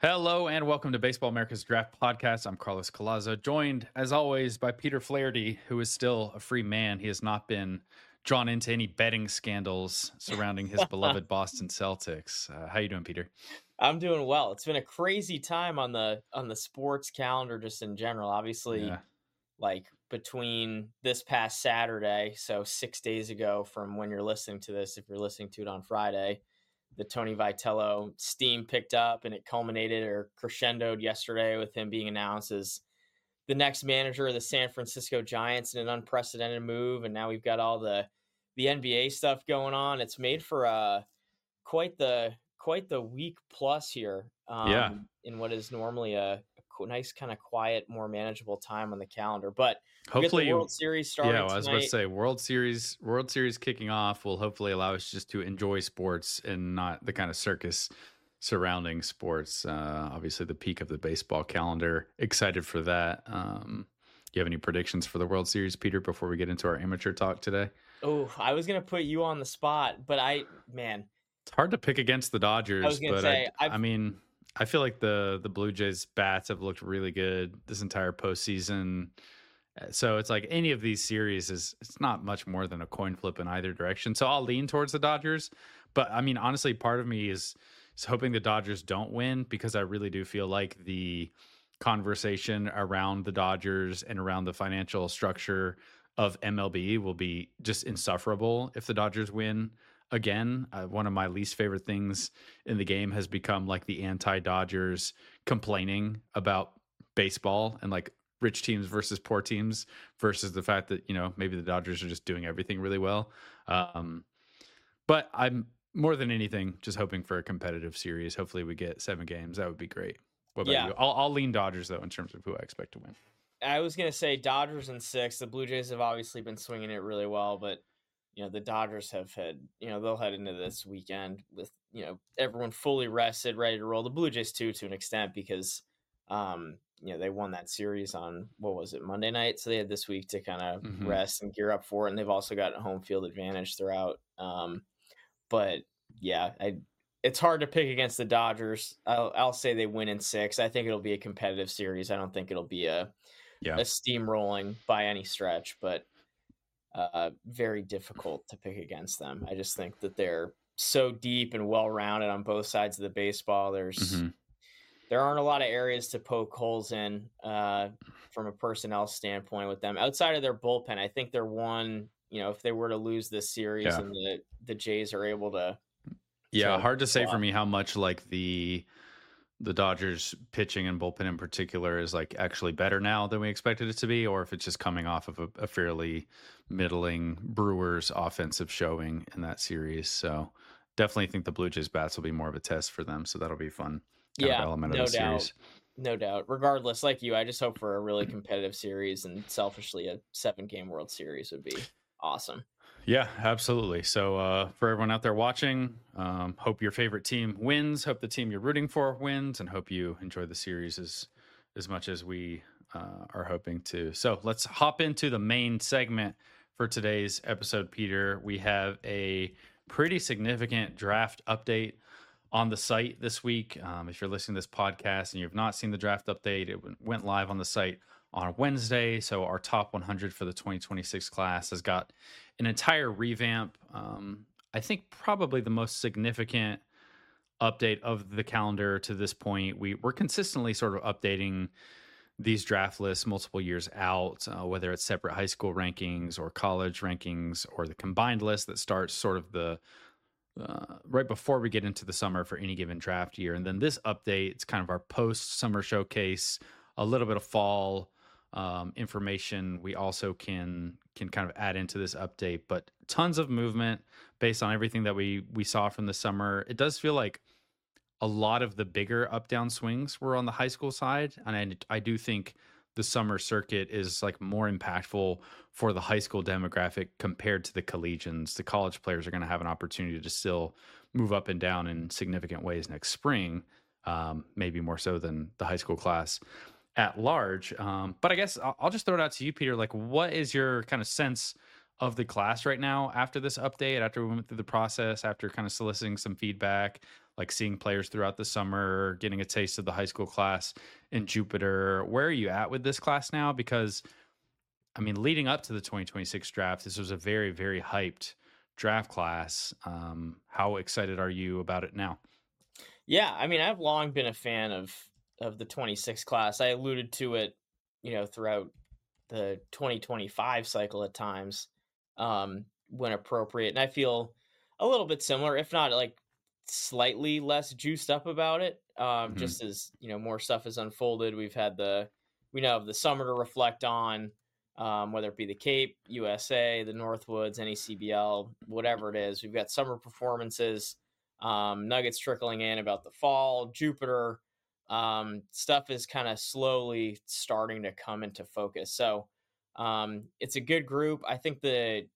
Hello and welcome to Baseball America's Draft Podcast. I'm Carlos Colazo, joined as always by Peter Flaherty, who is still a free man. He has not been drawn into any betting scandals surrounding his beloved Boston Celtics. How you doing, Peter? I'm doing well. It's been a crazy time on the sports calendar just in general. Obviously, Yeah, like between this past Saturday, so 6 days ago from when you're listening to this, if you're listening to it on Friday, the Tony Vitello steam picked up and it culminated or crescendoed yesterday with him being announced as the next manager of the San Francisco Giants in an unprecedented move. And now we've got all the NBA stuff going on. It's made for quite the week plus here yeah. in what is normally a nice kind of quiet, more manageable time on the calendar. But we get the Hopefully, World Series yeah. starting Well, I was about to tonight. say World Series kicking off will hopefully allow us just to enjoy sports and not the kind of circus surrounding sports. Obviously, the peak of the baseball calendar. Excited for that. You have any predictions for the World Series, Peter? Before we get into our amateur talk today, Oh, I was gonna put you on the spot, but man, it's hard to pick against the I was Dodgers, gonna but say I mean, I feel like the Blue Jays bats have looked really good this entire postseason. So it's like any of these series is it's not much more than a coin flip in either direction. So I'll lean towards the Dodgers, but I mean honestly, part of me is hoping the Dodgers don't win because I really do feel like the conversation around the Dodgers and around the financial structure of MLB will be just insufferable if the Dodgers win again. One of my least favorite things in the game has become like the anti-Dodgers complaining about baseball and like rich teams versus poor teams versus the fact that maybe the Dodgers are just doing everything really well. But I'm more than anything just hoping for a competitive series. Hopefully we get 7 games. That would be great. What about yeah, you? I'll lean Dodgers though in terms of who I expect to win. I was gonna say Dodgers in six. The Blue Jays have obviously been swinging it really well, but the Dodgers have had they'll head into this weekend with everyone fully rested, ready to roll. The Blue Jays too, to an extent, because they won that series on what was it, Monday night, so they had this week to kind of Hmm. rest and gear up for it, and they've also got a home field advantage throughout. But yeah, it's hard to pick against the Dodgers. I'll say they win in six. I think it'll be a competitive series. I don't think it'll be Yeah. a steamrolling by any stretch, but very difficult to pick against them. I just think that they're so deep and well rounded on both sides of the baseball. Hmm. There aren't a lot of areas to poke holes in from a personnel standpoint with them outside of their bullpen. I think they're one. If they were to lose this series Yeah. and the Jays are able to Yeah. Hard to say for swap. me how much like the Dodgers pitching and bullpen in particular is like actually better now than we expected it to be, or if it's just coming off of a fairly middling Brewers offensive showing in that series. So definitely think the Blue Jays bats will be more of a test for them. So that'll be fun kind of Yeah, element of no the doubt. series. No doubt. Regardless, like you, I just hope for a really competitive series, and selfishly, a 7-game World Series would be awesome. Yeah, absolutely. So for everyone out there watching, hope your favorite team wins. Hope the team you're rooting for wins, and hope you enjoy the series as much as we are hoping to. So let's hop into the main segment for today's episode, Peter. We have a pretty significant draft update on the site this week. If you're listening to this podcast and you've not seen the draft update, it went live on the site on Wednesday. So our top 100 for the 2026 class has got an entire revamp. I think probably the most significant update of the calendar to this point. We're consistently sort of updating these draft lists multiple years out, whether it's separate high school rankings or college rankings or the combined list that starts sort of the right before we get into the summer for any given draft year. And then this update, it's kind of our post summer showcase, a little bit of fall information we also can kind of add into this update, but tons of movement based on everything that we saw from the summer. It does feel like a lot of the bigger up down swings were on the high school side, and I do think the summer circuit is like more impactful for the high school demographic compared to the collegians. The college players are going to have an opportunity to still move up and down in significant ways next spring, maybe more so than the high school class at large. But I guess I'll just throw it out to you, Peter. Like, what is your kind of sense of the class right now after this update, after we went through the process, after kind of soliciting some feedback? like seeing players throughout the summer, getting a taste of the high school class in Jupiter. Where are you at with this class now? Because I mean, leading up to the 2026 draft, this was a very, very hyped draft class. How excited are you about it now? Yeah, I mean, I've long been a fan of the 26 class. I alluded to it, throughout the 2025 cycle at times, when appropriate. And I feel a little bit similar, if not like slightly less juiced up about it. Hmm. Just as, more stuff has unfolded. We now have the summer to reflect on, whether it be the Cape, USA, the Northwoods, NECBL, whatever it is. We've got summer performances, nuggets trickling in about the fall, Jupiter. Stuff is kind of slowly starting to come into focus. So it's a good group. I think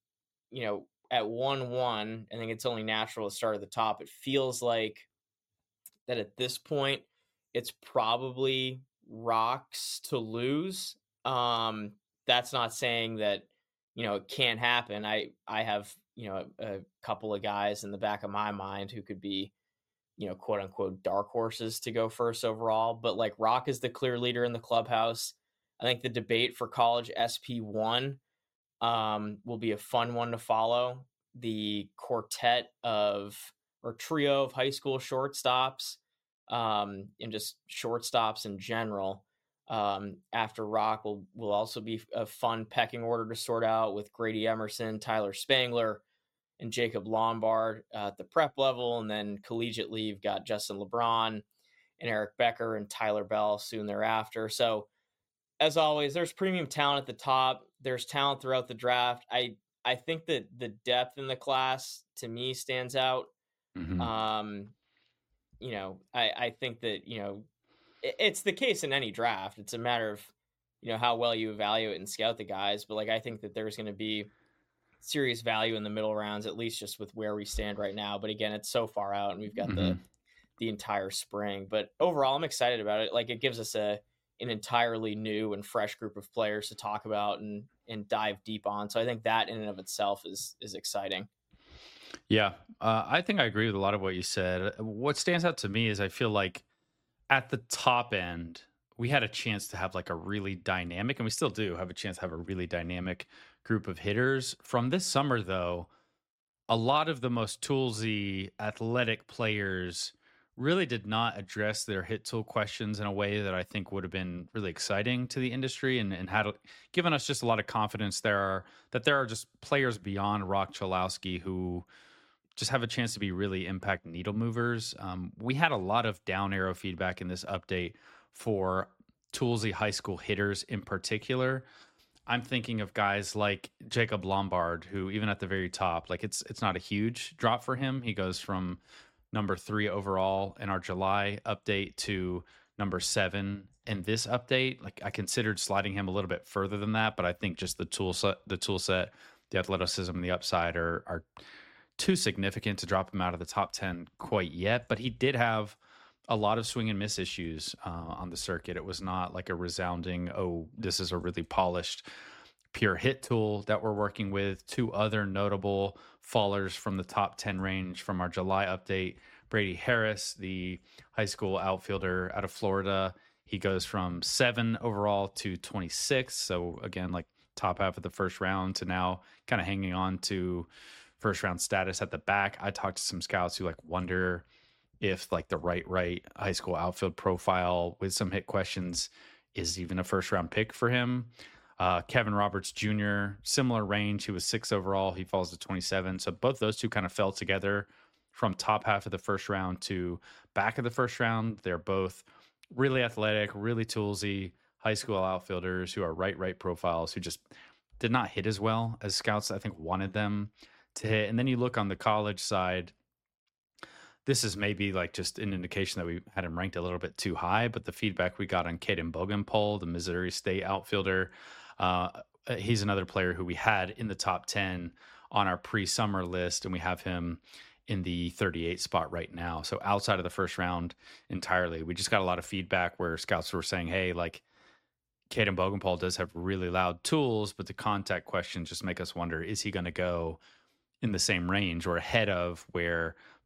at 1-1, I think it's only natural to start at the top. It feels like that at this point, it's probably rocks to lose. That's not saying that it can't happen. I have a couple of guys in the back of my mind who could be quote unquote dark horses to go first overall. But like Rock is the clear leader in the clubhouse. I think the debate for college SP1 will be a fun one to follow. The quartet of or trio of high school shortstops, and just shortstops in general. After Rock will also be a fun pecking order to sort out with Grady Emerson, Tyler Spangler, and Jacob Lombard at the prep level, and then collegiately you've got Justin LeBron and Eric Becker and Tyler Bell soon thereafter. So as always, there's premium talent at the top. There's talent throughout the draft. I think that the depth in the class to me stands out. Hmm. Um, I think that it's the case in any draft. It's a matter of how well you evaluate and scout the guys. But like I think that there's going to be serious value in the middle rounds, at least just with where we stand right now. But again, it's so far out, and we've got the Hmm. the entire spring. But overall, I'm excited about it. Like it gives us an entirely new and fresh group of players to talk about and dive deep on. So I think that in and of itself is exciting. Yeah, I think I agree with a lot of what you said. What stands out to me is I feel like at the top end, we had a chance to have like a really dynamic, and we still do have a chance to have a really dynamic group of hitters. From this summer, though, a lot of the most toolsy athletic players really did not address their hit tool questions in a way that I think would have been really exciting to the industry and had given us just a lot of confidence there are just players beyond Rock Chalowski who just have a chance to be really impact needle movers. We had a lot of down arrow feedback in this update for toolsy high school hitters in particular. I'm thinking of guys like Jacob Lombard, who even at the very top, like it's not a huge drop for him. He goes from number 3 overall in our July update to number 7 in this update. Like I considered sliding him a little bit further than that, but I think just the athleticism, the upside are too significant to drop him out of the top 10 quite yet. But he did have a lot of swing and miss issues on the circuit. It was not like a resounding, oh, this is a really polished pure hit tool that we're working with. Two other notable fallers from the top 10 range from our July update: Brady Harris, the high school outfielder out of Florida. He goes from 7 overall to 26. So, again, like top half of the first round to now kind of hanging on to first round status at the back. I talked to some scouts who like wonder if like the right high school outfield profile with some hit questions is even a first round pick for him. Kevin Roberts Jr., similar range. He was 6 overall. He falls to 27. So both those two kind of fell together from top half of the first round to back of the first round. They're both really athletic, really toolsy high school outfielders who are right profiles who just did not hit as well as scouts I think wanted them to hit. And then you look on the college side, this is maybe like just an indication that we had him ranked a little bit too high, but the feedback we got on Caden Bogenpole, the Missouri State outfielder, he's another player who we had in the top 10 on our pre-summer list, and we have him in the 38 spot right now. So outside of the first round entirely, we just got a lot of feedback where scouts were saying, hey, like Caden Bogenpole does have really loud tools, but the contact questions just make us wonder, is he going to go in the same range or ahead of where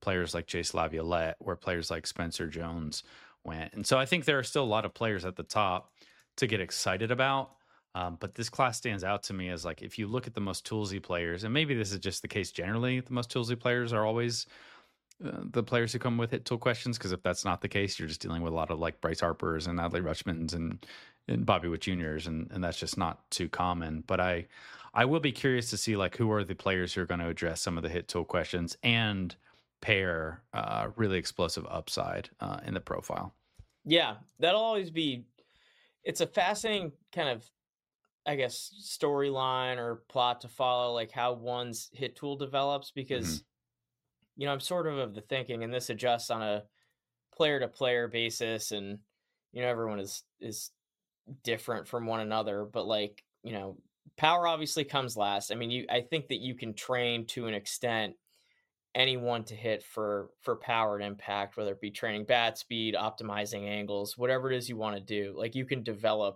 players like Jace Laviolette, where players like Spencer Jones went. And so I think there are still a lot of players at the top to get excited about. But this class stands out to me as like, if you look at the most toolsy players, and maybe this is just the case generally, the most toolsy players are always the players who come with hit tool questions. Because if that's not the case, you're just dealing with a lot of like Bryce Harpers and Adley Rutschmans and Bobby Witt Juniors, and that's just not too common. But I will be curious to see like who are the players who are going to address some of the hit tool questions and pair really explosive upside in the profile. Yeah, that'll always be. It's a fascinating kind of, I guess, storyline or plot to follow, like how one's hit tool develops, because I'm sort of the thinking, and this adjusts on a player to player basis, and everyone is different from one another, but like power obviously comes last. I mean, I think that you can train to an extent anyone to hit for power and impact, whether it be training bat speed, optimizing angles, whatever it is you want to do. Like you can develop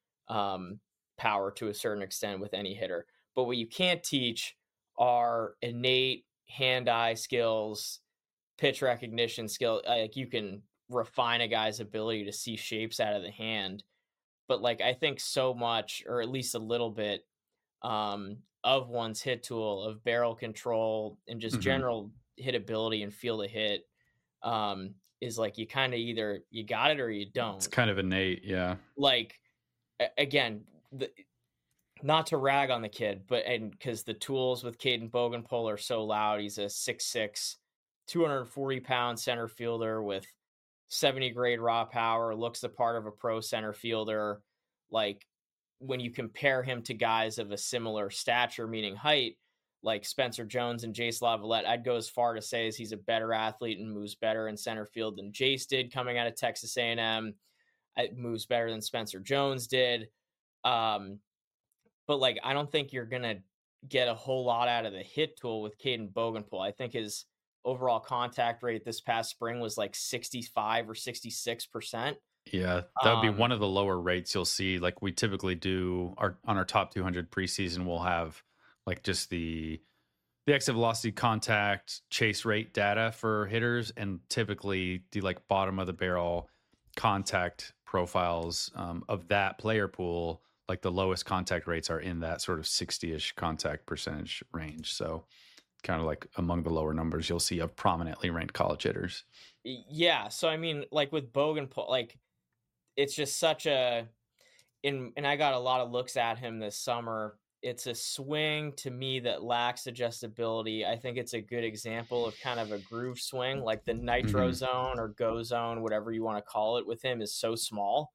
power to a certain extent with any hitter, but what you can't teach are innate hand-eye skills, pitch recognition skill. Like you can refine a guy's ability to see shapes out of the hand, but like I think so much, or at least a little bit, of one's hit tool, of barrel control, and just general hit ability and feel to hit, is like you kind of either you got it or you don't. It's kind of innate, yeah. Like again, not to rag on the kid, but and because the tools with Caden Bogenpol are so loud. He's a 6'6", 240-pound center fielder with 70 grade raw power, looks the part of a pro center fielder. Like when you compare him to guys of a similar stature, meaning height, like Spencer Jones and Jace Laviolette, I'd go as far to say as he's a better athlete and moves better in center field than Jace did coming out of Texas A&M. It moves better than Spencer Jones did. But like, I don't think you're going to get a whole lot out of the hit tool with Caden Bogenpol. I think his overall contact rate this past spring was like 65 or 66%. Yeah, that would be one of the lower rates you'll see. Like we typically do on our top 200 preseason, we'll have like just the exit velocity, contact, chase rate data for hitters, and typically the like bottom of the barrel contact profiles of that player pool. Like the lowest contact rates are in that sort of 60-ish contact percentage range. So kind of like among the lower numbers you'll see of prominently ranked college hitters. Yeah. So, I mean, like with Bogenpol, like it's just such and I got a lot of looks at him this summer. It's a swing to me that lacks adjustability. I think it's a good example of kind of a groove swing, like the nitro zone or go zone, whatever you want to call it, with him is so small.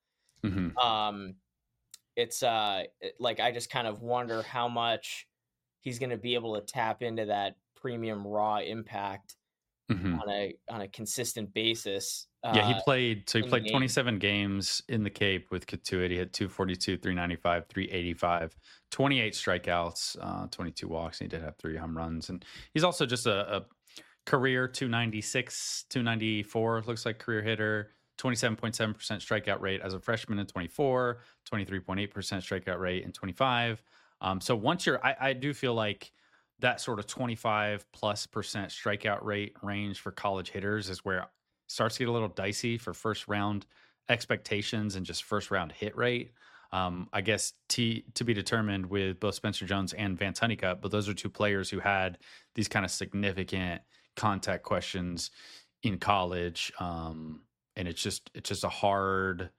It's like I just kind of wonder how much he's going to be able to tap into that premium raw impact on a consistent basis. Yeah, he played 27 games in the Cape with Katuitt. He had 242, 395, 385, 28 strikeouts, 22 walks, and he did have 3 home runs. And he's also just a career 296, 294, looks like career hitter. 27.7% strikeout rate as a freshman in 24, 23.8% strikeout rate in 25. So once I do feel like that sort of 25+% strikeout rate range for college hitters is where it starts to get a little dicey for first round expectations and just first round hit rate. I guess to be determined with both Spencer Jones and Vance Honeycutt, but those are two players who had these kind of significant contact questions in college. And it's just a hard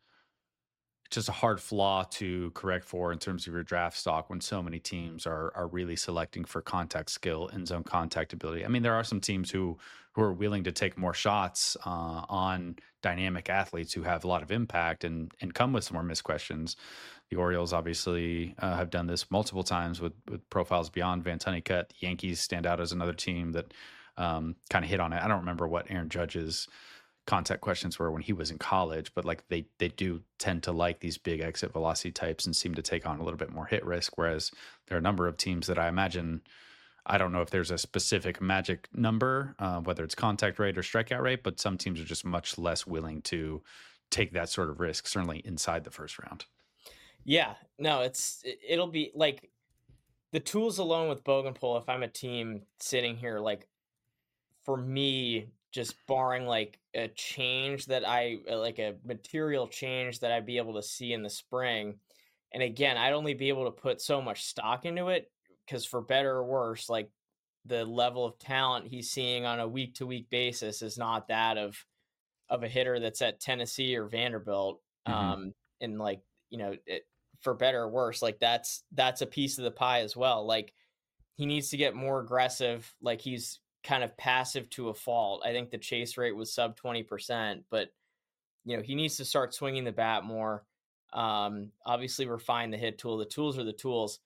flaw to correct for in terms of your draft stock when so many teams are really selecting for contact skill and zone contact ability. I mean, there are some teams who are willing to take more shots on dynamic athletes who have a lot of impact and come with some more missed questions. The Orioles obviously have done this multiple times with profiles beyond Vance Honeycutt. The Yankees stand out as another team that kind of hit on it. I don't remember what Aaron Judge's contact questions were when he was in college, but like they do tend to like these big exit velocity types and seem to take on a little bit more hit risk. Whereas there are a number of teams that I imagine, I don't know if there's a specific magic number, whether it's contact rate or strikeout rate, but some teams are just much less willing to take that sort of risk, certainly inside the first round. Yeah, no, it'll be like the tools alone with Bogenpol. If I'm a team sitting here, like for me, just barring like a change that like a material change that I'd be able to see in the spring. And again, I'd only be able to put so much stock into it because for better or worse, like the level of talent he's seeing on a week to week basis is not that of a hitter that's at Tennessee or Vanderbilt. Mm-hmm. And like, for better or worse, like that's a piece of the pie as well. Like he needs to get more aggressive. Like he's kind of passive to a fault. I think the chase rate was sub 20%, but he needs to start swinging the bat more. Obviously refine the hit tool. The tools are the tools.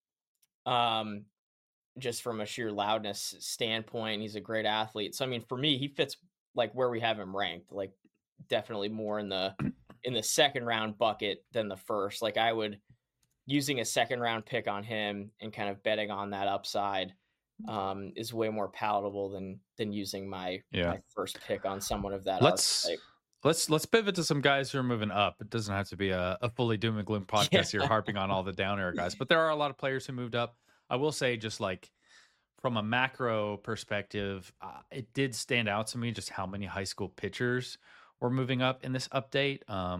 Just from a sheer loudness standpoint, he's a great athlete. So I mean, for me, he fits like where we have him ranked, like definitely more in the second round bucket than the first. Like I would using a second round pick on him and kind of betting on that upside is way more palatable than using my first pick on someone of that archetype. Let's pivot to some guys who are moving up. It doesn't have to be a fully doom and gloom podcast here harping on all the down arrow guys, but there are a lot of players who moved up. I will say, just like from a macro perspective, it did stand out to me just how many high school pitchers were moving up in this update.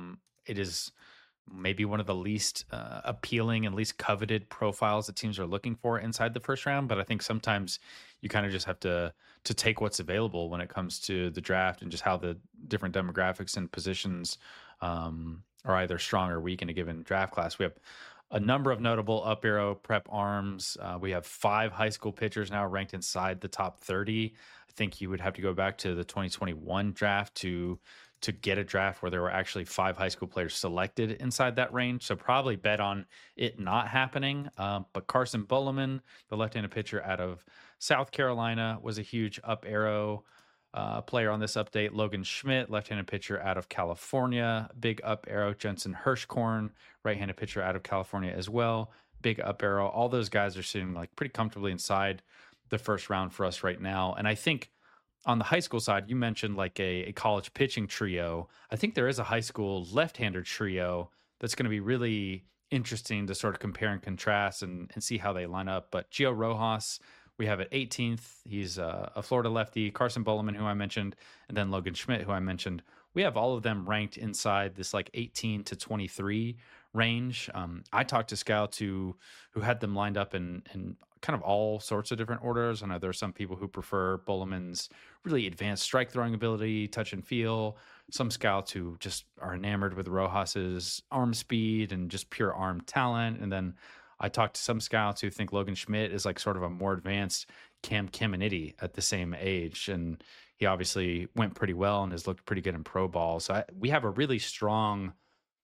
It is maybe one of the least appealing and least coveted profiles that teams are looking for inside the first round. But I think sometimes you kind of just have to take what's available when it comes to the draft and just how the different demographics and positions are either strong or weak in a given draft class. We have a number of notable up arrow prep arms. We have 5 high school pitchers now ranked inside the top 30. I think you would have to go back to the 2021 draft to get a draft where there were actually 5 high school players selected inside that range. So probably bet on it not happening. But Carson Bulleman, the left-handed pitcher out of South Carolina, was a huge up arrow player on this update. Logan Schmidt, left-handed pitcher out of California, big up arrow. Jensen Hirschkorn, right-handed pitcher out of California as well, big up arrow. All those guys are sitting like pretty comfortably inside the first round for us right now. And I think on the high school side, you mentioned like a college pitching trio. I think there is a high school left-hander trio that's going to be really interesting to sort of compare and contrast and see how they line up. But Gio Rojas, we have at 18th. He's a Florida lefty. Carson Bulleman, who I mentioned, and then Logan Schmidt, who I mentioned. We have all of them ranked inside this like 18 to 23 range. I talked to scouts who had them lined up in kind of all sorts of different orders. I know there are some people who prefer Bulleman's really advanced strike throwing ability, touch and feel. Some scouts who just are enamored with Rojas's arm speed and just pure arm talent. And then I talked to some scouts who think Logan Schmidt is like sort of a more advanced Cam Caminiti at the same age. And he obviously went pretty well and has looked pretty good in pro ball. So we have a really strong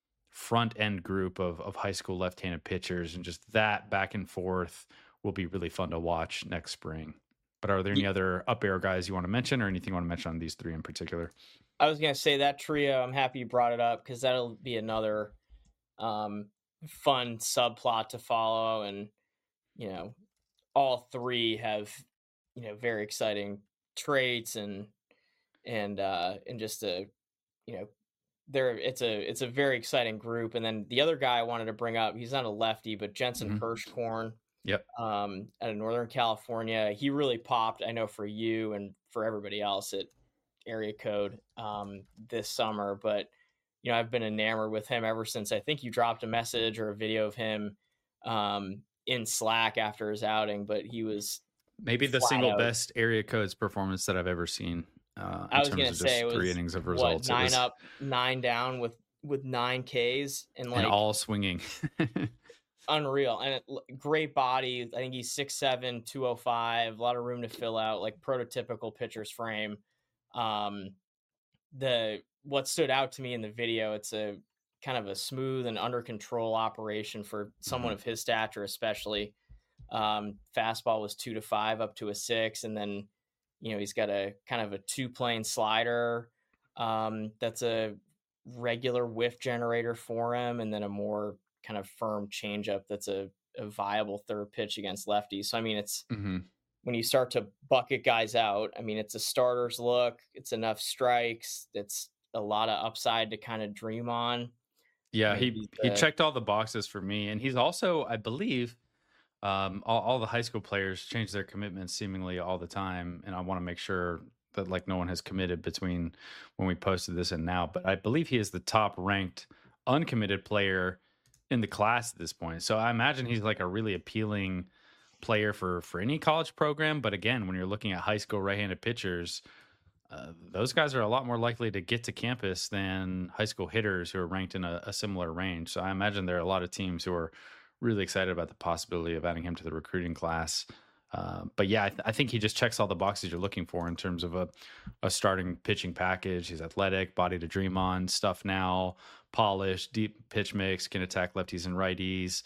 front end group of high school left-handed pitchers, and just that back and forth will be really fun to watch next spring. But are there any other up arrow guys you want to mention, or anything you want to mention on these 3 in particular? I was going to say that trio, I'm happy you brought it up because that'll be another fun subplot to follow. And, all 3 have, very exciting traits and just it's a very exciting group. And then the other guy I wanted to bring up, he's not a lefty, but Jensen Hirschkorn. Yep. Out of Northern California. He really popped, I know, for you and for everybody else at Area Code this summer. But, I've been enamored with him ever since I think you dropped a message or a video of him in Slack after his outing. But he was maybe the single best Area Codes performance that I've ever seen. I was going to say it was 3 innings of results. 9 up, 9 down with 9 Ks and all swinging. Unreal. And great body. I think he's 6'7", 205, a lot of room to fill out, like prototypical pitcher's frame. What stood out to me in the video, it's a kind of a smooth and under control operation for someone of his stature, especially. Fastball was 2 to 5 up to a 6. And then, he's got a kind of a 2-plane slider. That's a regular whiff generator for him. And then a more kind of firm changeup that's a viable third pitch against lefties. So, I mean, it's when you start to bucket guys out, I mean, it's a starter's look. It's enough strikes. It's a lot of upside to kind of dream on. Yeah, he checked all the boxes for me. And he's also, I believe, all the high school players change their commitments seemingly all the time, and I want to make sure that like no one has committed between when we posted this and now. But I believe he is the top ranked uncommitted player in the class at this point. So I imagine he's like a really appealing player for any college program. But again, when you're looking at high school right-handed pitchers, those guys are a lot more likely to get to campus than high school hitters who are ranked in a similar range. So I imagine there are a lot of teams who are really excited about the possibility of adding him to the recruiting class. But yeah, I think he just checks all the boxes you're looking for in terms of a starting pitching package. He's athletic, body to dream on, stuff now, polished, deep pitch mix, can attack lefties and righties.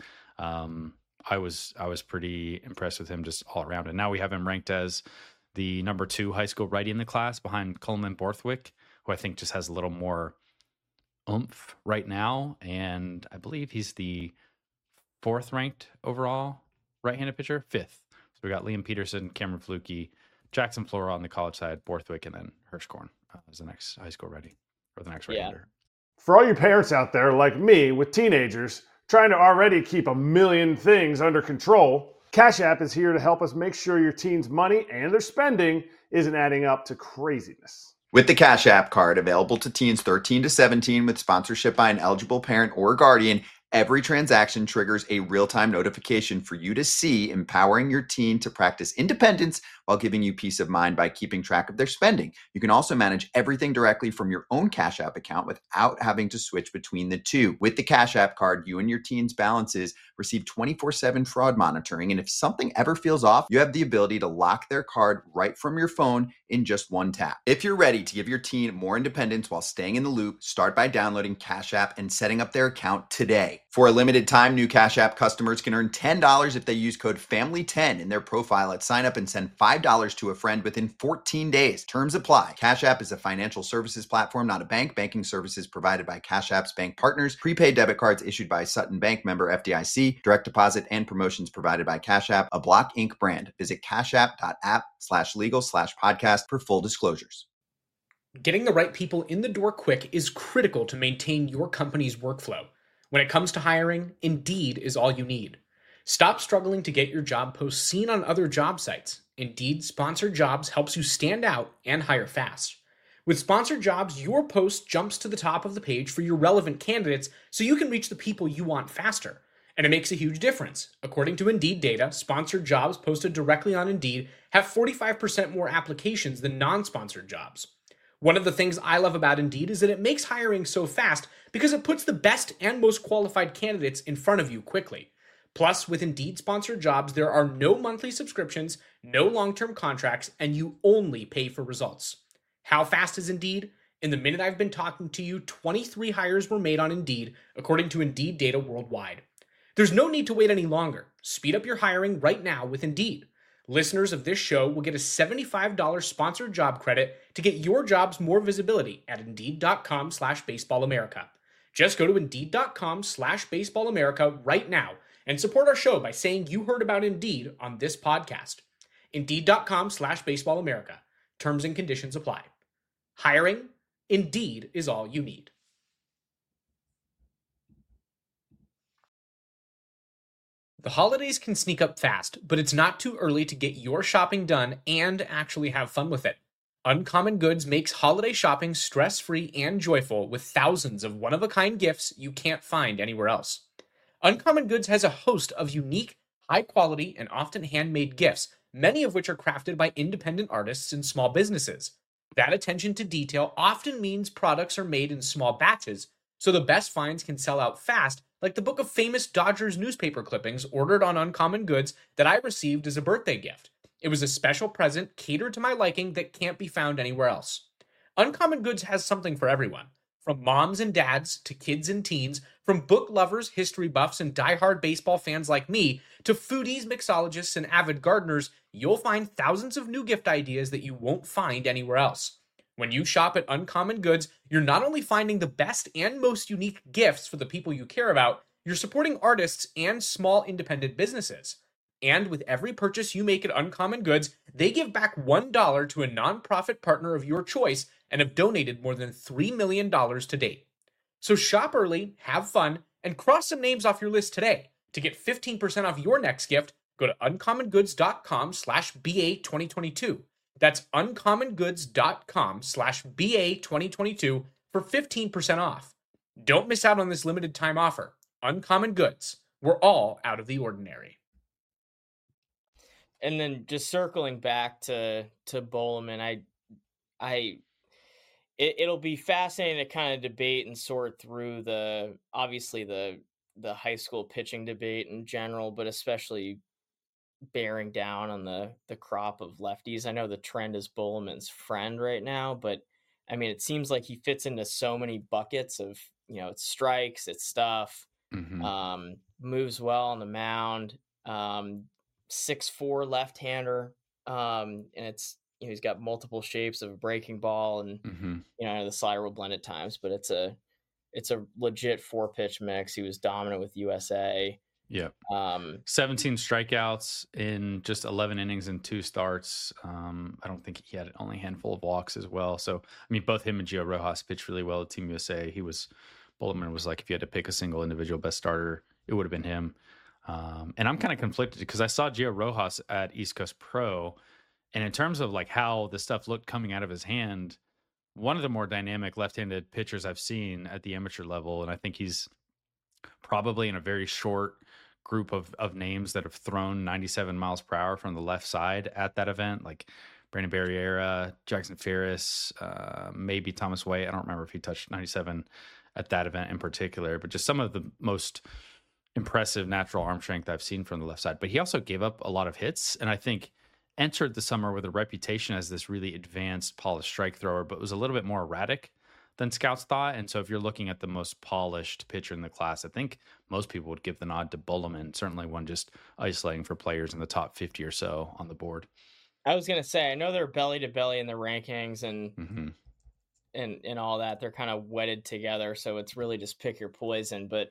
I was pretty impressed with him just all around. And now we have him ranked as the number 2 high school righty in the class behind Coleman Borthwick, who I think just has a little more oomph right now. And I believe he's the 4th ranked overall right-handed pitcher, 5th. So we got Liam Peterson, Cameron Fluke, Jackson Flora on the college side, Borthwick, and then Hirschkorn as the next high school ready, or the next right-hander. For all you parents out there like me with teenagers trying to already keep a million things under control, Cash App is here to help us make sure your teens' money and their spending isn't adding up to craziness. With the Cash App card available to teens 13 to 17 with sponsorship by an eligible parent or guardian, every transaction triggers a real-time notification for you to see, empowering your teen to practice independence while giving you peace of mind by keeping track of their spending. You can also manage everything directly from your own Cash App account without having to switch between the two. With the Cash App card, you and your teen's balances receive 24/7 fraud monitoring, and if something ever feels off, you have the ability to lock their card right from your phone in just one tap. If you're ready to give your teen more independence while staying in the loop, start by downloading Cash App and setting up their account today. For a limited time, new Cash App customers can earn $10 if they use code FAMILY10 in their profile at sign up and send $5 to a friend within 14 days. Terms apply. Cash App is a financial services platform, not a bank. Banking services provided by Cash App's bank partners. Prepaid debit cards issued by Sutton Bank, member FDIC. Direct deposit and promotions provided by Cash App, a Block Inc. brand. Visit cashapp.app/legal/podcast for full disclosures. Getting the right people in the door quick is critical to maintain your company's workflow. When it comes to hiring, Indeed is all you need. Stop struggling to get your job posts seen on other job sites. Indeed Sponsored Jobs helps you stand out and hire fast. With Sponsored Jobs, your post jumps to the top of the page for your relevant candidates so you can reach the people you want faster. And it makes a huge difference. According to Indeed data, Sponsored Jobs posted directly on Indeed have 45% more applications than non-sponsored jobs. One of the things I love about Indeed is that it makes hiring so fast because it puts the best and most qualified candidates in front of you quickly. Plus, with Indeed Sponsored Jobs, there are no monthly subscriptions, no long-term contracts, and you only pay for results. How fast is Indeed? In the minute I've been talking to you, 23 hires were made on Indeed, according to Indeed data worldwide. There's no need to wait any longer. Speed up your hiring right now with Indeed. Listeners of this show will get a $75 sponsored job credit to get your jobs more visibility at Indeed.com/BaseballAmerica. Just go to Indeed.com/BaseballAmerica right now and support our show by saying you heard about Indeed on this podcast. Indeed.com/BaseballAmerica. Terms and conditions apply. Hiring, Indeed is all you need. The holidays can sneak up fast, but it's not too early to get your shopping done and actually have fun with it. Uncommon Goods makes holiday shopping stress-free and joyful with thousands of one-of-a-kind gifts you can't find anywhere else. Uncommon Goods has a host of unique, high-quality, and often handmade gifts, many of which are crafted by independent artists and small businesses. That attention to detail often means products are made in small batches, so the best finds can sell out fast, like the book of famous Dodgers newspaper clippings ordered on Uncommon Goods that I received as a birthday gift. It was a special present catered to my liking that can't be found anywhere else. Uncommon Goods has something for everyone. From moms and dads to kids and teens, from book lovers, history buffs, and diehard baseball fans like me, to foodies, mixologists, and avid gardeners, you'll find thousands of new gift ideas that you won't find anywhere else. When you shop at Uncommon Goods, you're not only finding the best and most unique gifts for the people you care about, you're supporting artists and small independent businesses. And with every purchase you make at Uncommon Goods, they give back $1 to a nonprofit partner of your choice and have donated more than $3 million to date. So shop early, have fun, and cross some names off your list today. To get 15% off your next gift, Go to uncommongoods.com/BA2022. That's uncommongoods.com/BA2022 for 15% off. Don't miss out on this limited time offer. Uncommon Goods. We're all out of the ordinary. And then just circling back to Bollman, it'll be fascinating to kind of debate and sort through the high school pitching debate in general, but especially bearing down on the crop of lefties. I know the trend is Bollman's friend right now, but I mean, it seems like he fits into so many buckets of, it's strikes, it's stuff, moves well on the mound, 6'4" left-hander, and it's, he's got multiple shapes of a breaking ball, and the slider will blend at times, but it's a legit 4-pitch mix. He was dominant with USA. Yeah. 17 strikeouts in just 11 innings and 2 starts. I don't think he had only a handful of walks as well. So, I mean, both him and Gio Rojas pitched really well at Team USA. Bollman was like, if you had to pick a single individual best starter, it would have been him. And I'm kind of conflicted because I saw Gio Rojas at East Coast Pro. And in terms of like how the stuff looked coming out of his hand, one of the more dynamic left-handed pitchers I've seen at the amateur level. And I think he's probably in a very short group of names that have thrown 97 miles per hour from the left side at that event, like Brandon Barriera, Jackson Ferris, maybe Thomas Way. I don't remember if he touched 97 at that event in particular, but just some of the most impressive natural arm strength I've seen from the left side. But he also gave up a lot of hits, and I think entered the summer with a reputation as this really advanced, polished strike thrower, but was a little bit more erratic than scouts thought. And so if you're looking at the most polished pitcher in the class, I think most people would give the nod to Bollman, certainly one just isolating for players in the top 50 or so on the board. I was going to say, I know they're belly to belly in the rankings and all that. They're kind of wedded together. So it's really just pick your poison. But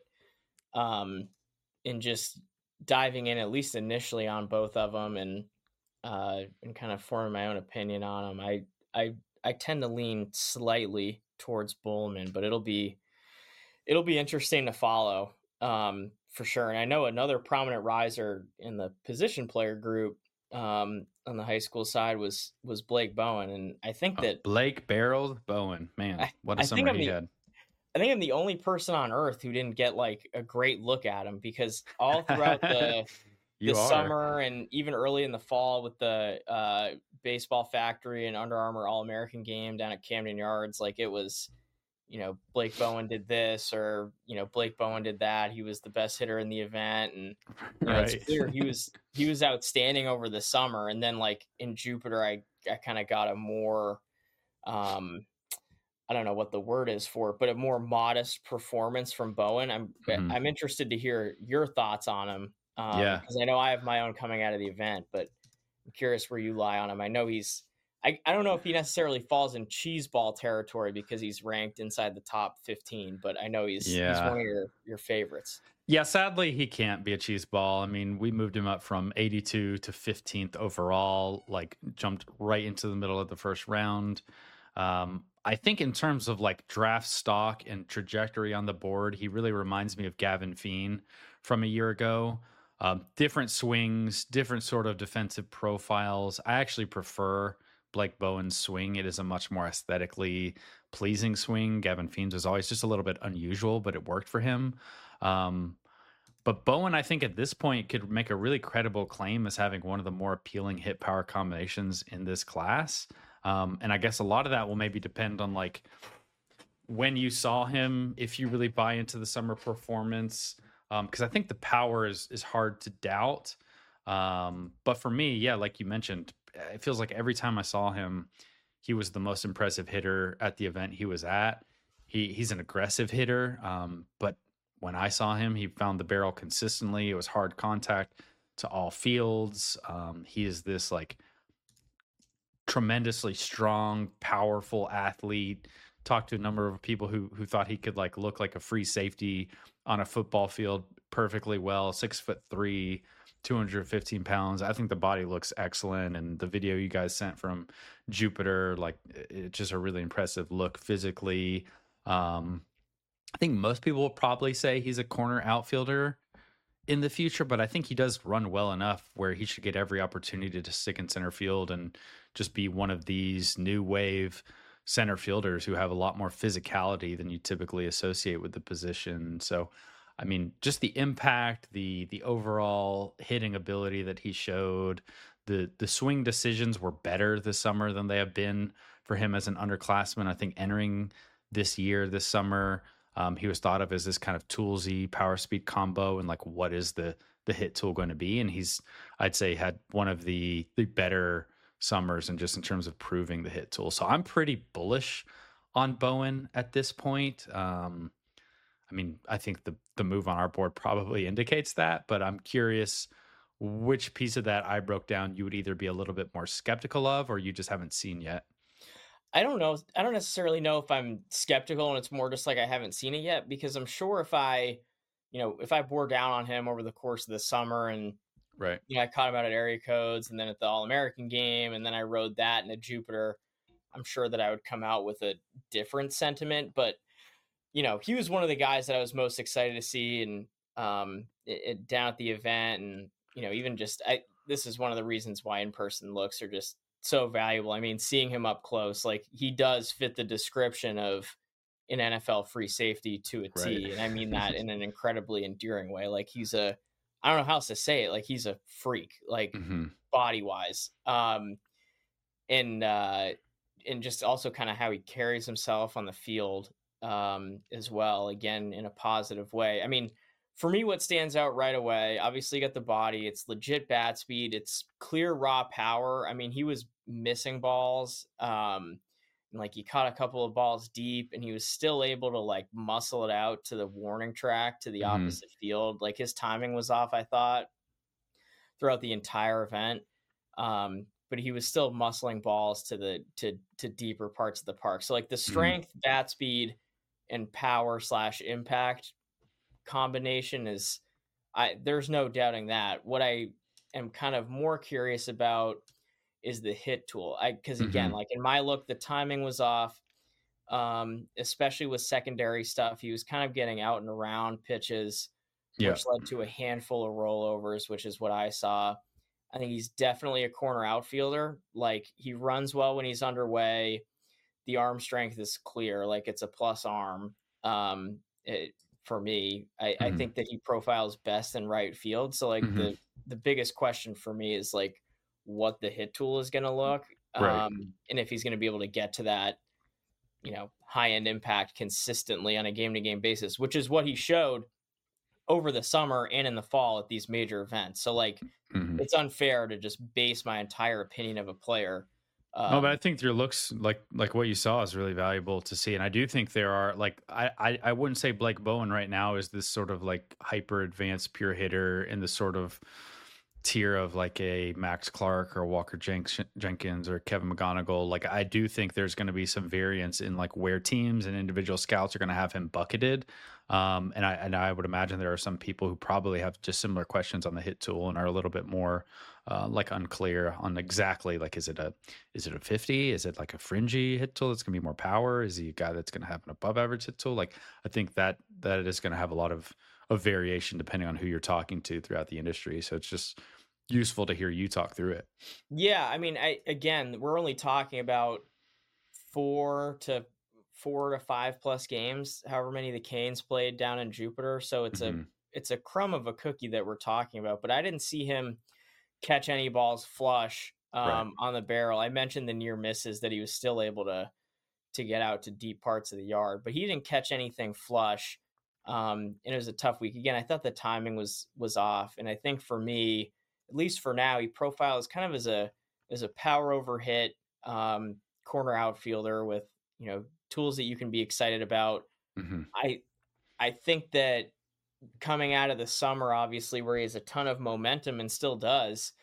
in just diving in, at least initially, on both of them and kind of forming my own opinion on them, I tend to lean slightly towards Bollman, but it'll be interesting to follow for sure. And I know another prominent riser in the position player group on the high school side was Blake Bowen, and I think that Blake barreled Bowen, man, what a summer he had. I think I'm the only person on earth who didn't get like a great look at him, because all throughout the summer and even early in the fall with the Baseball Factory and Under Armour All-American game down at Camden Yards, like it was, Blake Bowen did this, or, Blake Bowen did that. He was the best hitter in the event. And it's clear he was outstanding over the summer. And then like in Jupiter, I kind of got a more, I don't know what the word is for it, but a more modest performance from Bowen. I'm interested to hear your thoughts on him. Because I know I have my own coming out of the event, but I'm curious where you lie on him. I know I don't know if he necessarily falls in cheeseball territory because he's ranked inside the top 15, but I know he's one of your favorites. Yeah, sadly, he can't be a cheeseball. I mean, we moved him up from 82 to 15th overall, like jumped right into the middle of the first round. I think in terms of like draft stock and trajectory on the board, he really reminds me of Gavin Feen from a year ago. Different swings, different sort of defensive profiles. I actually prefer Blake Bowen's swing. It is a much more aesthetically pleasing swing. Gavin Feen's was always just a little bit unusual, but it worked for him. But Bowen, I think at this point could make a really credible claim as having one of the more appealing hit power combinations in this class. And I guess a lot of that will maybe depend on like when you saw him, if you really buy into the summer performance. Because I think the power is hard to doubt. But for me, yeah, like you mentioned, it feels like every time I saw him, he was the most impressive hitter at the event he was at. He's an aggressive hitter, but when I saw him, he found the barrel consistently. It was hard contact to all fields. He is this like tremendously strong, powerful athlete. Talked to a number of people who thought he could like look like a free safety on a football field perfectly well. 6'3", 215 pounds. I think the body looks excellent, and the video you guys sent from Jupiter, like it's just a really impressive look physically. I think most people will probably say he's a corner outfielder in the future, but I think he does run well enough where he should get every opportunity to stick in center field and just be one of these new wave center fielders who have a lot more physicality than you typically associate with the position. So, I mean, just the impact, the overall hitting ability that he showed, the swing decisions were better this summer than they have been for him as an underclassman. I think entering this summer, he was thought of as this kind of toolsy power speed combo, and like, what is the hit tool going to be? And he's, I'd say, had one of the better summers, and just in terms of proving the hit tool. So I'm pretty bullish on Bowen at this point. I mean, I think the move on our board probably indicates that, but I'm curious which piece of that I broke down you would either be a little bit more skeptical of, or you just haven't seen yet. I don't know. I don't necessarily know if I'm skeptical, and it's more just like I haven't seen it yet, because I'm sure if I bore down on him over the course of the summer, and right, I caught him out at area codes and then at the All-American game, and then I rode that into Jupiter, I'm sure that I would come out with a different sentiment. But he was one of the guys that I was most excited to see, and down at the event, and even just this is one of the reasons why in-person looks are just so valuable. I mean, seeing him up close, like, he does fit the description of an NFL free safety to a T. Right. And I mean that in an incredibly endearing way. Like, I don't know how else to say it. Like, he's a freak, like, body wise. And just also kind of how he carries himself on the field as well, again, in a positive way. I mean, for me, what stands out right away, obviously you got the body, it's legit bat speed, it's clear raw power. I mean, he was missing balls. And like, he caught a couple of balls deep, and he was still able to like muscle it out to the warning track to the opposite field. Like, his timing was off, I thought, throughout the entire event. But he was still muscling balls to deeper parts of the park. So like, the strength, bat speed, and power / impact combination is, there's no doubting that. What I am kind of more curious about is the hit tool. Because again, like, in my look, the timing was off, especially with secondary stuff. He was kind of getting out and around pitches, which led to a handful of rollovers, which is what I saw. I think he's definitely a corner outfielder. Like, he runs well when he's underway. The arm strength is clear. Like, it's a plus arm. For me, I think that he profiles best in right field. So like, the biggest question for me is like, what the hit tool is going to look, right, and if he's going to be able to get to that, high end impact consistently on a game to game basis, which is what he showed over the summer and in the fall at these major events. So like, it's unfair to just base my entire opinion of a player. No, but I think your looks, like what you saw, is really valuable to see. And I do think there are, like, I wouldn't say Blake Bowen right now is this sort of like hyper advanced pure hitter in the sort of tier of like a Max Clark or Walker Jenkins or Kevin McGonigal. Like, I do think there's going to be some variance in like where teams and individual scouts are going to have him bucketed. And I would imagine there are some people who probably have just similar questions on the hit tool and are a little bit more like unclear on exactly, like, is it a 50? Is it like a fringy hit tool that's gonna be more power? Is he a guy that's gonna have an above average hit tool? Like, I think that is gonna have a lot of variation depending on who you're talking to throughout the industry. So it's just useful to hear you talk through it. Yeah, I mean, again, we're only talking about 4 to 5 plus games, however many the Canes played down in Jupiter. So it's a crumb of a cookie that we're talking about. But I didn't see him catch any balls flush on the barrel. I mentioned the near misses that he was still able to get out to deep parts of the yard, but he didn't catch anything flush. And it was a tough week. Again, I thought the timing was off. And I think for me, at least for now, he profiles kind of as a power over hit corner outfielder with, tools that you can be excited about. I think that coming out of the summer, obviously, where he has a ton of momentum and still does,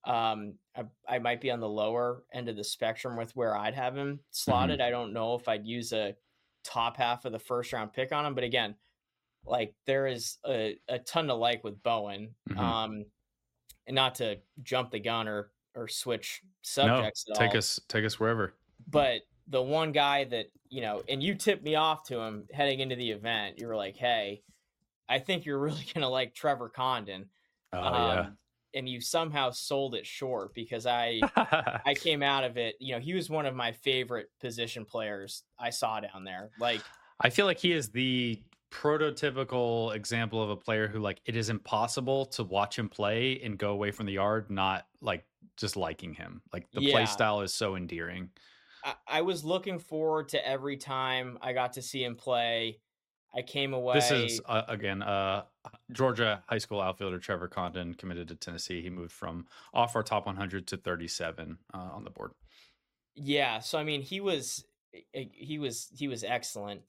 I might be on the lower end of the spectrum with where I'd have him slotted. I don't know if I'd use a top half of the first round pick on him, but again, like, there is a ton to like with Bowen. And not to jump the gun or switch subjects. No, take us wherever. But the one guy that, and you tipped me off to him heading into the event, you were like, hey, I think you're really going to like Trevor Condon. Yeah. And you somehow sold it short because I came out of it. He was one of my favorite position players I saw down there. Like, I feel like he is the prototypical example of a player who, like, it is impossible to watch him play and go away from the yard not like just liking him. Like, the play style is so endearing. I was looking forward to every time I got to see him play. I came away. This is again Georgia high school outfielder Trevor Condon, committed to Tennessee. He moved from off our top 100 to 37 on the board. Yeah, so I mean, he was excellent.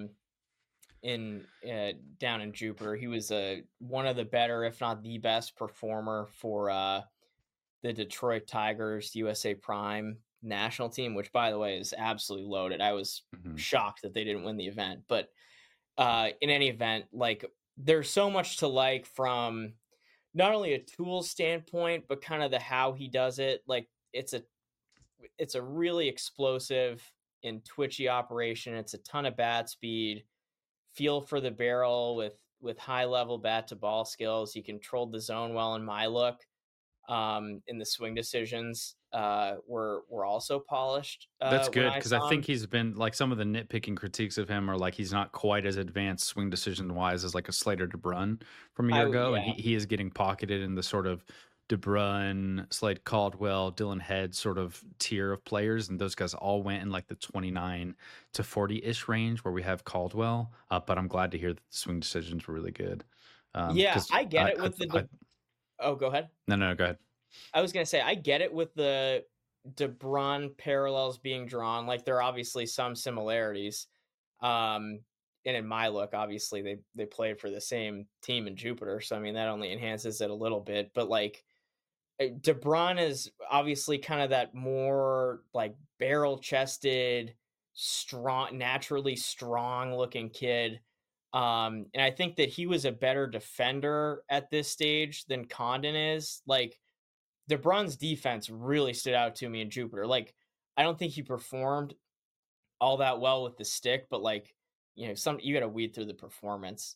In down in Jupiter, he was one of the better, if not the best, performer for the Detroit Tigers USA Prime national team, which, by the way, is absolutely loaded. I was shocked that they didn't win the event, but in any event, like, there's so much to like from not only a tool standpoint, but kind of the how he does it. Like, it's a really explosive and twitchy operation. It's a ton of bat speed, feel for the barrel with high level bat to ball skills. He controlled the zone well in my look. In the swing decisions were also polished. That's good, because I think he's been, like, some of the nitpicking critiques of him are like he's not quite as advanced swing decision wise as like a Slater DeBrun from a year ago, and he is getting pocketed in the sort of DeBrun, Slade Caldwell, Dylan Head sort of tier of players, and those guys all went in like the 29 to 40-ish range where we have Caldwell. But I'm glad to hear that the swing decisions were really good. I get it with Oh, go ahead. No, go ahead. I was going to say, I get it with the DeBrun parallels being drawn. Like, there are obviously some similarities. And in my look, obviously, they played for the same team in Jupiter. So, I mean, that only enhances it a little bit. But, like, DeBrun is obviously kind of that more, like, barrel-chested, strong, naturally strong-looking kid. And I think that he was a better defender at this stage than Condon is. Like, DeBrun's defense really stood out to me in Jupiter. Like, I don't think he performed all that well with the stick, but, like, you got to weed through the performance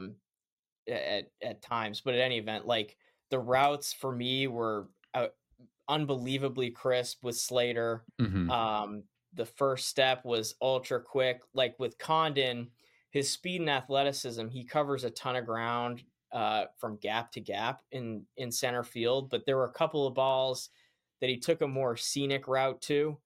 at times. But at any event, like, the routes for me were unbelievably crisp with Slater. The first step was ultra quick. Like, with Condon, his speed and athleticism, he covers a ton of ground from gap to gap in center field. But there were a couple of balls that he took a more scenic route to.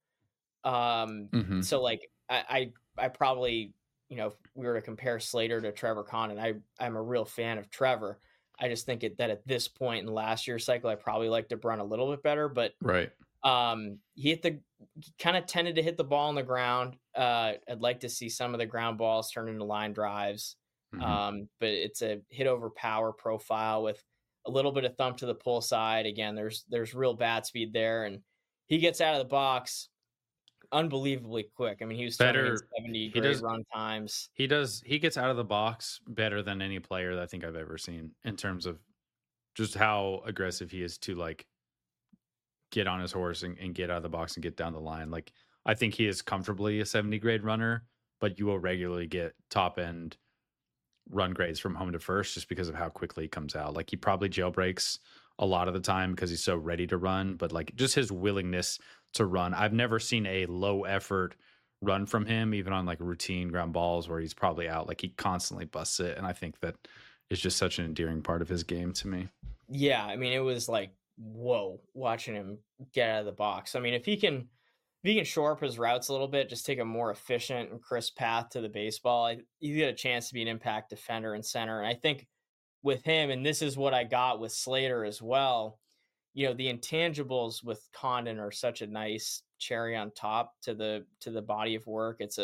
So, like, I probably, if we were to compare Slater to Trevor Condon, I'm a real fan of Trevor. I just think that at this point in last year's cycle, I probably like DeBrun a little bit better. But right, he kind of tended to hit the ball on the ground. I'd like to see some of the ground balls turn into line drives. But it's a hit over power profile with a little bit of thump to the pull side. Again, there's real bat speed there, and he gets out of the box unbelievably quick. I mean, he was better 70 grade run times. He gets out of the box better than any player that I think I've ever seen in terms of just how aggressive he is to, like, get on his horse and get out of the box and get down the line. Like, I think he is comfortably a 70 grade runner, but you will regularly get top end run grades from home to first just because of how quickly he comes out. Like, he probably jailbreaks a lot of the time because he's so ready to run, but, like, just his willingness to run. I've never seen a low effort run from him, even on, like, routine ground balls where he's probably out. Like, he constantly busts it. And I think that is just such an endearing part of his game to me. Yeah. I mean, it was like, whoa, watching him get out of the box. I mean, if he can shore up his routes a little bit, just take a more efficient and crisp path to the baseball, you get a chance to be an impact defender in center. And I think with him, and this is what I got with Slater as well, the intangibles with Condon are such a nice cherry on top to the body of work. It's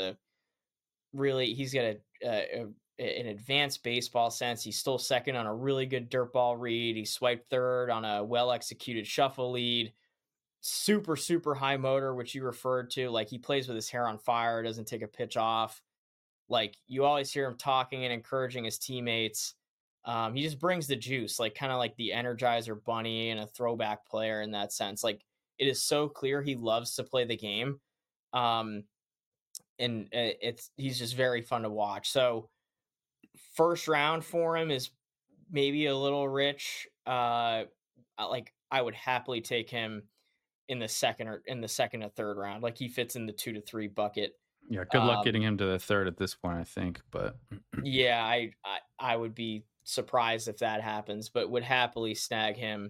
he's got an advanced baseball sense. He stole second on a really good dirt ball read. He swiped third on a well-executed shuffle lead. Super, super high motor, which you referred to. Like, he plays with his hair on fire, doesn't take a pitch off. Like, you always hear him talking and encouraging his teammates. He just brings the juice, like, kind of like the Energizer Bunny and a throwback player in that sense. Like, it is so clear he loves to play the game. And he's just very fun to watch. So first round for him is maybe a little rich. I would happily take him in the second or third round. Like, he fits in the 2 to 3 bucket. Yeah, good luck getting him to the third at this point, I think. But yeah, I would be surprised if that happens, but would happily snag him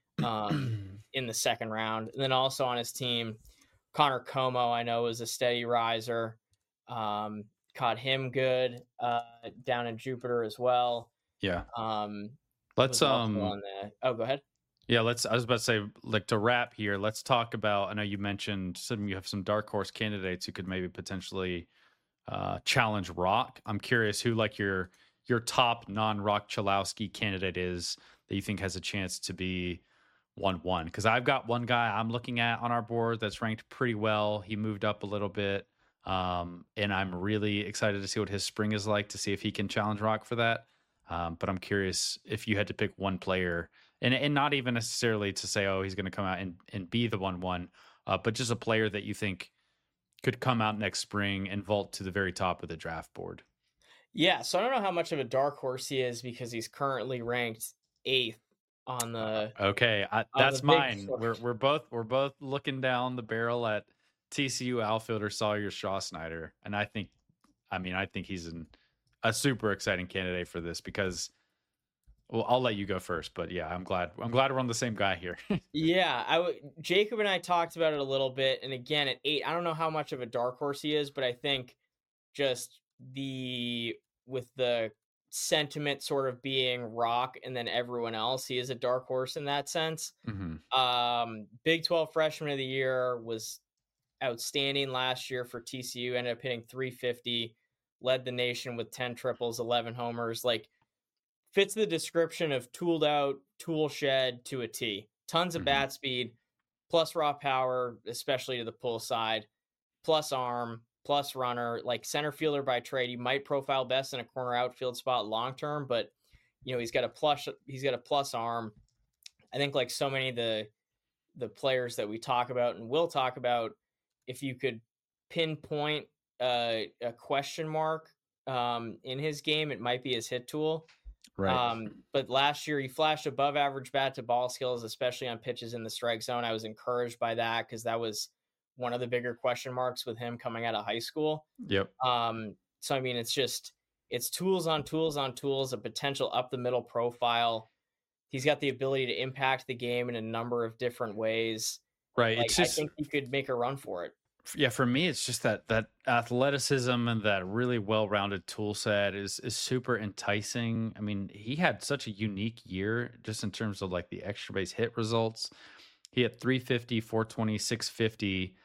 in the second round. And then also on his team, Connor Como, I know, is a steady riser. Caught him good down in Jupiter as well. Yeah. Let's go ahead. Yeah, I was about to say, like, to wrap here, let's talk about, I know you mentioned you have some dark horse candidates who could maybe potentially challenge Rock. I'm curious who, like, your top non-Rock Chalowski candidate is that you think has a chance to be 1-1. Because I've got one guy I'm looking at on our board that's ranked pretty well. He moved up a little bit. And I'm really excited to see what his spring is like, to see if he can challenge Rock for that. But I'm curious if you had to pick one player, and not even necessarily to say, oh, he's going to come out and be the 1-1, but just a player that you think could come out next spring and vault to the very top of the draft board. Yeah, so I don't know how much of a dark horse he is because he's currently ranked 8th on the. Okay, that's mine. We're both looking down the barrel at TCU outfielder Sawyer Strasnyder, and I think he's a super exciting candidate for this because, well, I'll let you go first, but yeah, I'm glad we're on the same guy here. Yeah, Jacob and I talked about it a little bit, and again at 8, I don't know how much of a dark horse he is, but I think just with the sentiment sort of being Rock and then everyone else, he is a dark horse in that sense. Mm-hmm. Big 12 freshman of the year, was outstanding last year for TCU, ended up hitting 350, led the nation with 10 triples, 11 homers. Like, fits the description of tooled out, tool shed to a T. Tons of bat speed, plus raw power, especially to the pull side, plus arm, plus runner. Like, center fielder by trade. He might profile best in a corner outfield spot long term, but he's got a plus arm. I think, like so many of the players that we talk about and will talk about, if you could pinpoint a question mark in his game, it might be his hit tool. Right. But last year he flashed above average bat to ball skills, especially on pitches in the strike zone. I was encouraged by that because that was one of the bigger question marks with him coming out of high school. Yep. So I mean, it's tools on tools on tools, a potential up the middle profile. He's got the ability to impact the game in a number of different ways. Right. Like, it's just, I think he could make a run for it. Yeah, for me, it's just that athleticism and that really well-rounded tool set is super enticing. I mean, he had such a unique year just in terms of like the extra base hit results. He had 350, 420, 650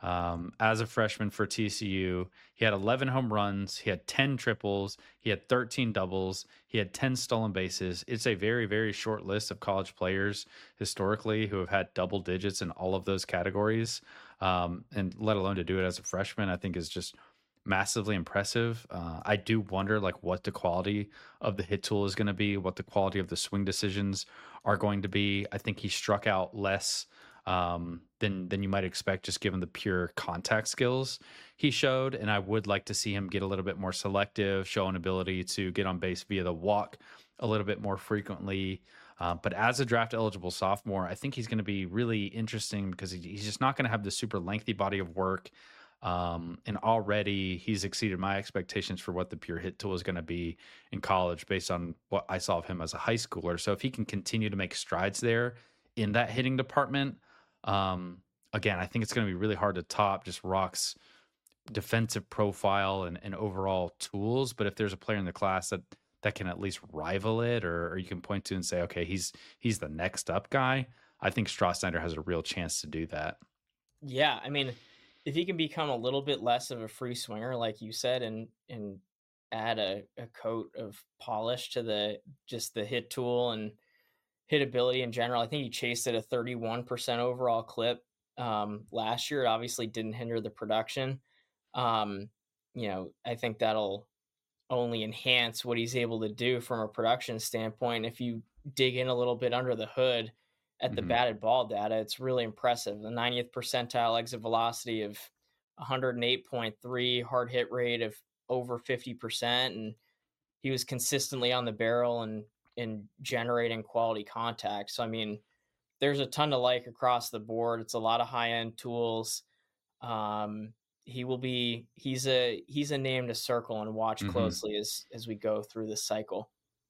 as a freshman for TCU. He had 11 home runs. He had 10 triples. He had 13 doubles. He had 10 stolen bases. It's a very, very short list of college players historically who have had double digits in all of those categories. And let alone to do it as a freshman, I think is just massively impressive. I do wonder like what the quality of the hit tool is going to be, what the quality of the swing decisions are going to be. I think he struck out less than you might expect, just given the pure contact skills he showed. And I would like to see him get a little bit more selective, show an ability to get on base via the walk a little bit more frequently. But as a draft eligible sophomore, I think he's going to be really interesting because he's just not going to have the super lengthy body of work. And already he's exceeded my expectations for what the pure hit tool is going to be in college based on what I saw of him as a high schooler. So if he can continue to make strides there in that hitting department, again, I think it's going to be really hard to top just Rock's defensive profile and overall tools. But if there's a player in the class that can at least rival it, or you can point to and say, okay, he's the next up guy, I think Strasnyder has a real chance to do that. Yeah, I mean, if he can become a little bit less of a free swinger, like you said, and add a coat of polish to the hit tool and hit ability in general, I think he chased at a 31% overall clip last year. It obviously didn't hinder the production. I think that'll only enhance what he's able to do from a production standpoint. If you dig in a little bit under the hood at the batted ball data, it's really impressive. The 90th percentile exit velocity of 108.3, hard hit rate of over 50%. And he was consistently on the barrel and generating quality contact. So, I mean, there's a ton to like across the board. It's a lot of high-end tools. He's a name to circle and watch closely as we go through this cycle.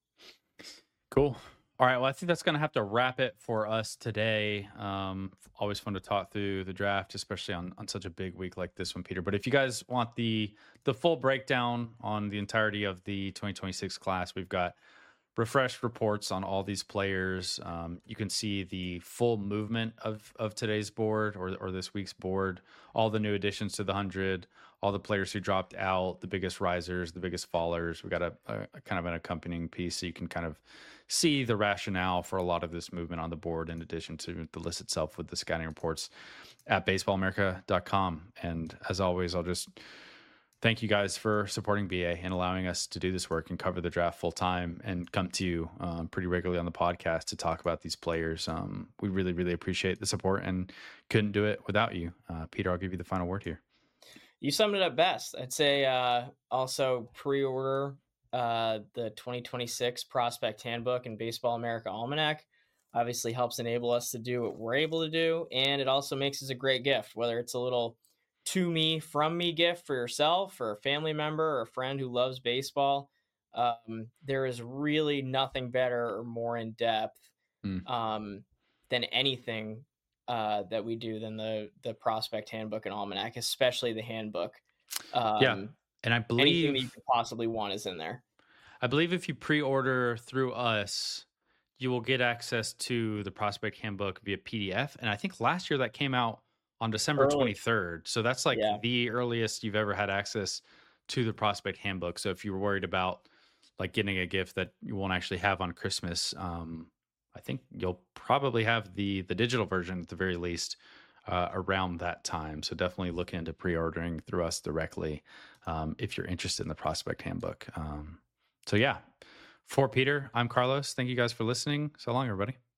Cool. All right. Well, I think that's going to have to wrap it for us today. Always fun to talk through the draft, especially on such a big week like this one, Peter. But if you guys want the full breakdown on the entirety of the 2026 class, we've got refreshed reports on all these players. You can see the full movement of today's board or this week's board, all the new additions to the 100, all the players who dropped out, the biggest risers, the biggest fallers. We got a kind of an accompanying piece so you can kind of see the rationale for a lot of this movement on the board, in addition to the list itself with the scouting reports at baseballamerica.com. And as always, I'll just thank you guys for supporting BA and allowing us to do this work and cover the draft full time and come to you pretty regularly on the podcast to talk about these players. We really, really appreciate the support and couldn't do it without you. Peter, I'll give you the final word here. You summed it up best. I'd say also pre-order the 2026 Prospect Handbook and Baseball America Almanac. Obviously helps enable us to do what we're able to do, and it also makes us a great gift, whether it's a little to me, from me gift for yourself or a family member or a friend who loves baseball. There is really nothing better or more in depth than anything that we do than the Prospect Handbook and Almanac, especially the handbook. And I believe anything that you could possibly want is in there. I believe if you pre-order through us, you will get access to the Prospect Handbook via PDF. And I think last year that came out on December 23rd. So that's like the earliest you've ever had access to the Prospect Handbook. So if you were worried about like getting a gift that you won't actually have on Christmas, I think you'll probably have the digital version at the very least around that time. So definitely look into pre-ordering through us directly if you're interested in the Prospect Handbook. So yeah, for Peter, I'm Carlos. Thank you guys for listening. So long, everybody.